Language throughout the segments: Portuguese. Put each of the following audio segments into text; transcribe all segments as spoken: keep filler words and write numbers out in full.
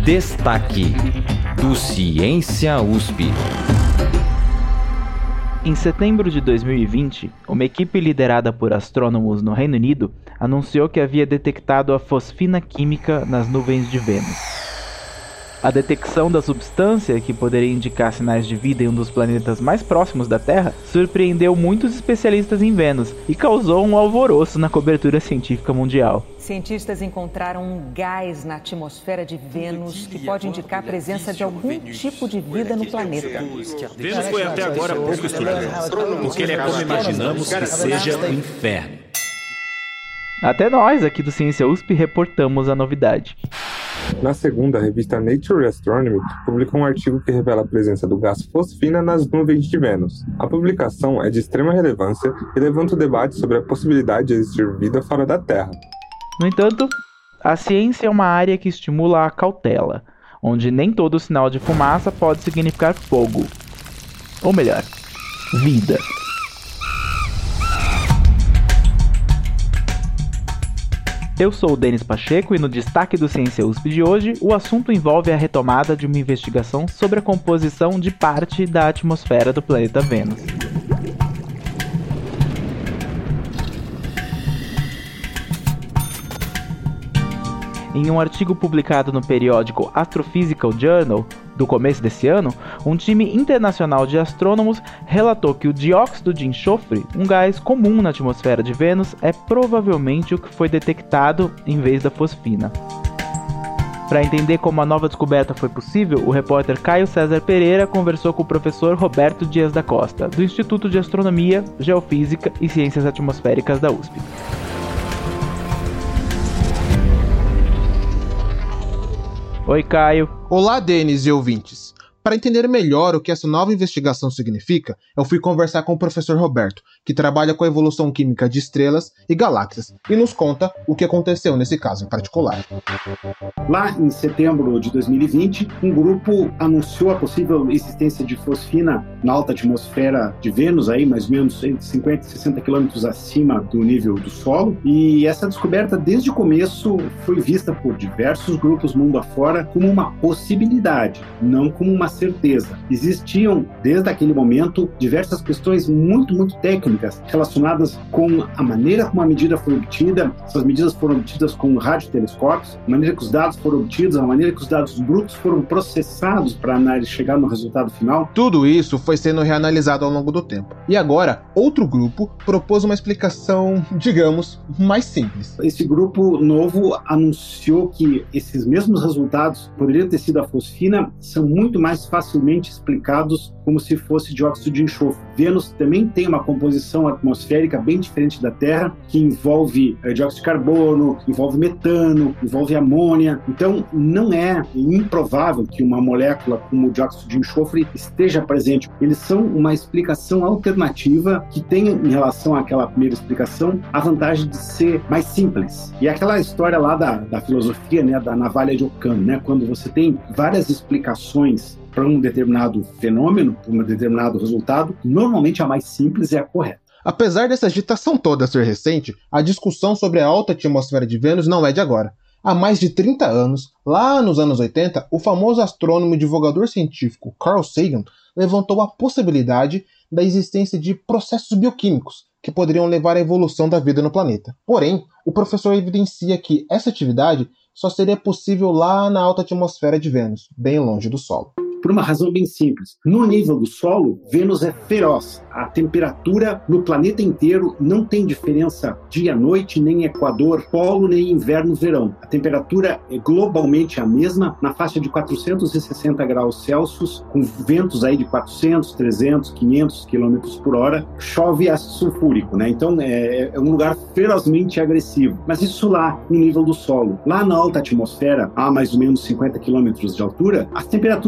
Destaque do Ciência U S P. Em setembro de dois mil e vinte, uma equipe liderada por astrônomos no Reino Unido anunciou que havia detectado a fosfina química nas nuvens de Vênus. A detecção da substância, que poderia indicar sinais de vida em um dos planetas mais próximos da Terra, surpreendeu muitos especialistas em Vênus e causou um alvoroço na cobertura científica mundial. Cientistas encontraram um gás na atmosfera de Vênus que pode indicar a presença de algum tipo de vida no planeta. Vênus foi até agora pouco estudado, porque ele é como imaginamos que seja o inferno. Até nós, aqui do Ciência U S P, reportamos a novidade. Na segunda, a revista Nature Astronomy publicou um artigo que revela a presença do gás fosfina nas nuvens de Vênus. A publicação é de extrema relevância e levanta o debate sobre a possibilidade de existir vida fora da Terra. No entanto, a ciência é uma área que estimula a cautela, onde nem todo sinal de fumaça pode significar fogo. Ou melhor, vida. Eu sou o Denis Pacheco e no destaque do Ciência U S P de hoje, o assunto envolve a retomada de uma investigação sobre a composição de parte da atmosfera do planeta Vênus. Em um artigo publicado no periódico Astrophysical Journal, do começo desse ano, um time internacional de astrônomos relatou que o dióxido de enxofre, um gás comum na atmosfera de Vênus, é provavelmente o que foi detectado em vez da fosfina. Para entender como a nova descoberta foi possível, o repórter Caio César Pereira conversou com o professor Roberto Dias da Costa, do Instituto de Astronomia, Geofísica e Ciências Atmosféricas da U S P. Oi, Caio. Olá, Denis e ouvintes. Para entender melhor o que essa nova investigação significa, eu fui conversar com o professor Roberto, que trabalha com a evolução química de estrelas e galáxias, e nos conta o que aconteceu nesse caso em particular. Lá em setembro de dois mil e vinte, um grupo anunciou a possível existência de fosfina na alta atmosfera de Vênus, aí mais ou menos cinquenta, sessenta quilômetros acima do nível do solo, e essa descoberta desde o começo foi vista por diversos grupos mundo afora como uma possibilidade, não como uma certeza. Existiam, desde aquele momento, diversas questões muito, muito técnicas relacionadas com a maneira como a medida foi obtida. Essas medidas foram obtidas com radiotelescópios, a maneira que os dados foram obtidos, a maneira que os dados brutos foram processados para chegar no resultado final. Tudo isso foi sendo reanalisado ao longo do tempo. E agora, outro grupo propôs uma explicação, digamos, mais simples. Esse grupo novo anunciou que esses mesmos resultados poderiam ter sido a fosfina, são muito mais facilmente explicados como se fosse dióxido de enxofre. Vênus também tem uma composição atmosférica bem diferente da Terra, que envolve é, dióxido de carbono, envolve metano, envolve amônia. Então, não é improvável que uma molécula como o dióxido de enxofre esteja presente. Eles são uma explicação alternativa que tem, em relação àquela primeira explicação, a vantagem de ser mais simples. E aquela história lá da, da filosofia, né, da navalha de Ockham, né, quando você tem várias explicações para um determinado fenômeno, para um determinado resultado, normalmente a mais simples é a correta. Apesar dessa agitação toda ser recente, a discussão sobre a alta atmosfera de Vênus não é de agora. Há mais de trinta anos, lá nos anos oitenta, o famoso astrônomo e divulgador científico Carl Sagan levantou a possibilidade da existência de processos bioquímicos que poderiam levar à evolução da vida no planeta. Porém, o professor evidencia que essa atividade só seria possível lá na alta atmosfera de Vênus, bem longe do solo. Por uma razão bem simples. No nível do solo, Vênus é feroz. A temperatura no planeta inteiro não tem diferença dia-noite, nem equador, polo, nem inverno-verão. A temperatura é globalmente a mesma, na faixa de quatrocentos e sessenta graus Celsius, com ventos aí de quatrocentos, trezentos, quinhentos quilômetros por hora. Chove ácido sulfúrico, né? Então é, é um lugar ferozmente agressivo. Mas isso lá, no nível do solo. Lá na alta atmosfera, a mais ou menos cinquenta quilômetros de altura, as temperaturas baixam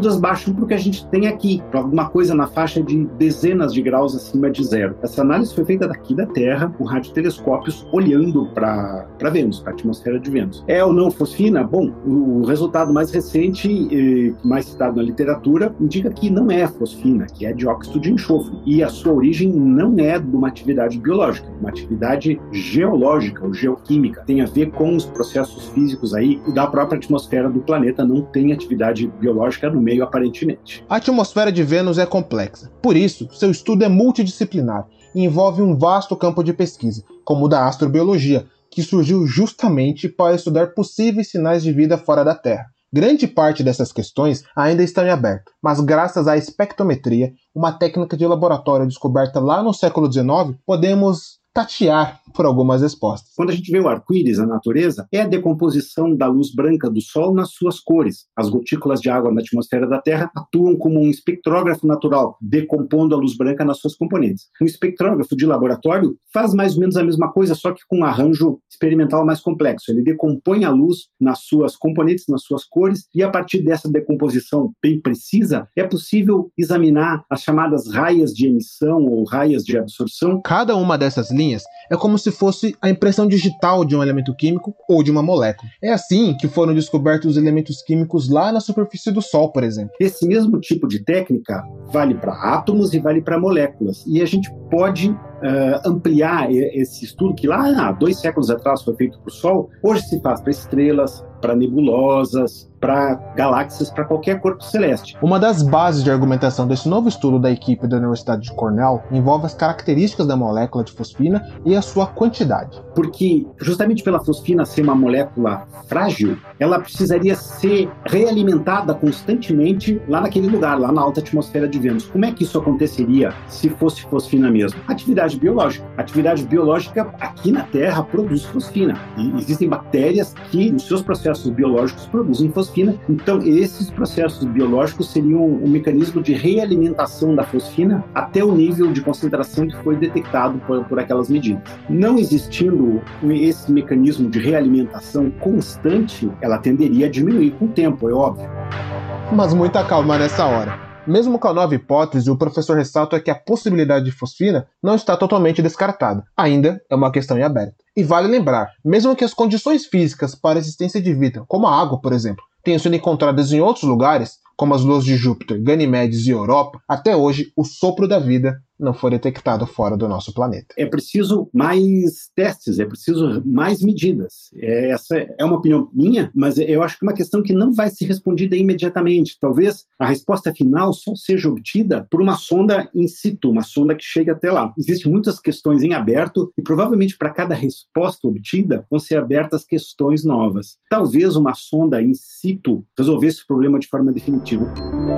parecido com o que a gente tem aqui, para alguma coisa na faixa de dezenas de graus acima de zero. Essa análise foi feita daqui da Terra, com radiotelescópios olhando para Vênus, para a atmosfera de Vênus. É ou não fosfina? Bom, o resultado mais recente, eh, mais citado na literatura, indica que não é fosfina, que é dióxido de enxofre. E a sua origem não é de uma atividade biológica, uma atividade geológica ou geoquímica. Tem a ver com os processos físicos aí da própria atmosfera do planeta, não tem atividade biológica no meio, aparentemente. A atmosfera de Vênus é complexa. Por isso, seu estudo é multidisciplinar e envolve um vasto campo de pesquisa, como o da astrobiologia, que surgiu justamente para estudar possíveis sinais de vida fora da Terra. Grande parte dessas questões ainda estão em aberto, mas graças à espectrometria, uma técnica de laboratório descoberta lá no século dezenove, podemos tatear por algumas respostas. Quando a gente vê o arco-íris na natureza, é a decomposição da luz branca do Sol nas suas cores. As gotículas de água na atmosfera da Terra atuam como um espectrógrafo natural, decompondo a luz branca nas suas componentes. Um espectrógrafo de laboratório faz mais ou menos a mesma coisa, só que com um arranjo experimental mais complexo. Ele decompõe a luz nas suas componentes, nas suas cores, e a partir dessa decomposição bem precisa, é possível examinar as chamadas raias de emissão ou raias de absorção. Cada uma dessas linhas é como se fosse a impressão digital de um elemento químico ou de uma molécula. É assim que foram descobertos os elementos químicos lá na superfície do Sol, por exemplo. Esse mesmo tipo de técnica vale para átomos e vale para moléculas. E a gente pode uh, ampliar esse estudo que lá há dois séculos atrás foi feito para o Sol. Hoje se faz para estrelas, para nebulosas, para galáxias, para qualquer corpo celeste. Uma das bases de argumentação desse novo estudo da equipe da Universidade de Cornell envolve as características da molécula de fosfina e a sua quantidade. Porque, justamente pela fosfina ser uma molécula frágil, ela precisaria ser realimentada constantemente lá naquele lugar, lá na alta atmosfera de Vênus. Como é que isso aconteceria se fosse fosfina mesmo? Atividade biológica. Atividade biológica aqui na Terra produz fosfina. E existem bactérias que, nos seus processos biológicos, produzem fosfina. Então, esses processos biológicos seriam um mecanismo de realimentação da fosfina até o nível de concentração que foi detectado por, por aquelas medidas. Não existindo esse mecanismo de realimentação constante, ela tenderia a diminuir com o tempo, é óbvio. Mas muita calma nessa hora. Mesmo com a nova hipótese, o professor ressalta que a possibilidade de fosfina não está totalmente descartada. Ainda é uma questão em aberto. E vale lembrar, mesmo que as condições físicas para a existência de vida, como a água, por exemplo, tenham sido encontradas em outros lugares, como as luas de Júpiter, Ganimedes e Europa, até hoje o sopro da vida não foi detectado fora do nosso planeta. É preciso mais testes, é preciso mais medidas. É, essa é uma opinião minha, mas eu acho que é uma questão que não vai ser respondida imediatamente. Talvez a resposta final só seja obtida por uma sonda in situ, uma sonda que chegue até lá. Existem muitas questões em aberto e provavelmente para cada resposta obtida vão ser abertas questões novas. Talvez uma sonda in situ resolvesse o problema de forma definitiva.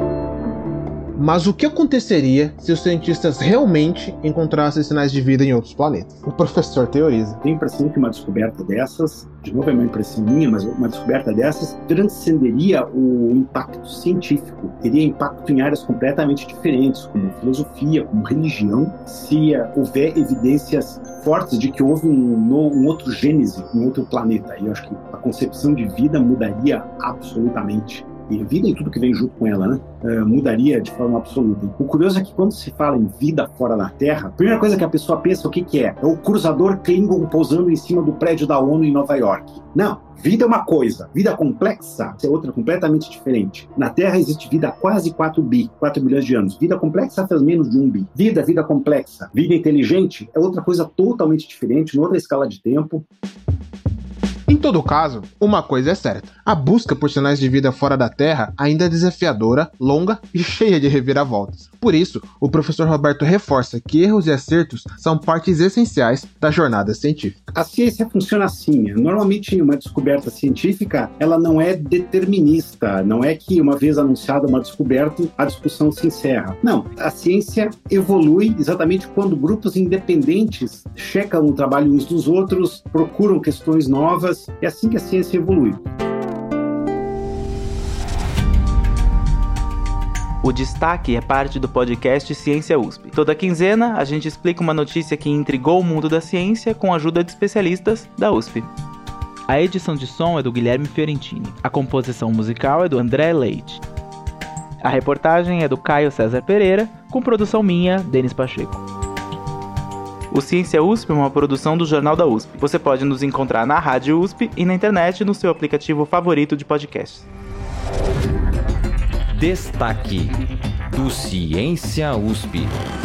Mas o que aconteceria se os cientistas realmente encontrassem sinais de vida em outros planetas? O professor teoriza. Tenho a impressão que uma descoberta dessas, de novo é uma impressão minha, mas uma descoberta dessas transcenderia o impacto científico. Teria impacto em áreas completamente diferentes, como filosofia, como religião, se houver evidências fortes de que houve um, um outro gênese, um outro planeta. E eu acho que a concepção de vida mudaria absolutamente. E vida e tudo que vem junto com ela, né? Uh, mudaria de forma absoluta. O curioso é que quando se fala em vida fora da Terra, a primeira coisa que a pessoa pensa, o que que é? É o cruzador Klingon pousando em cima do prédio da ONU em Nova York. Não, vida é uma coisa, vida complexa é outra completamente diferente. Na Terra existe vida há quase quatro bi, quatro bilhões de anos. Vida complexa faz menos de um bi. Vida, vida complexa. Vida inteligente é outra coisa totalmente diferente, em outra escala de tempo. Em todo caso, uma coisa é certa. A busca por sinais de vida fora da Terra ainda é desafiadora, longa e cheia de reviravoltas. Por isso, o professor Roberto reforça que erros e acertos são partes essenciais da jornada científica. A ciência funciona assim. Normalmente, uma descoberta científica, ela não é determinista. Não é que, uma vez anunciada uma descoberta, a discussão se encerra. Não. A ciência evolui exatamente quando grupos independentes checam o trabalho uns dos outros, procuram questões novas. É assim que a ciência evolui. O Destaque é parte do podcast Ciência U S P. Toda quinzena, a gente explica uma notícia que intrigou o mundo da ciência com a ajuda de especialistas da U S P. A edição de som é do Guilherme Fiorentini. A composição musical é do André Leite. A reportagem é do Caio César Pereira, com produção minha, Denis Pacheco. O Ciência U S P é uma produção do Jornal da U S P. Você pode nos encontrar na Rádio U S P e na internet no seu aplicativo favorito de podcast. Destaque do Ciência U S P.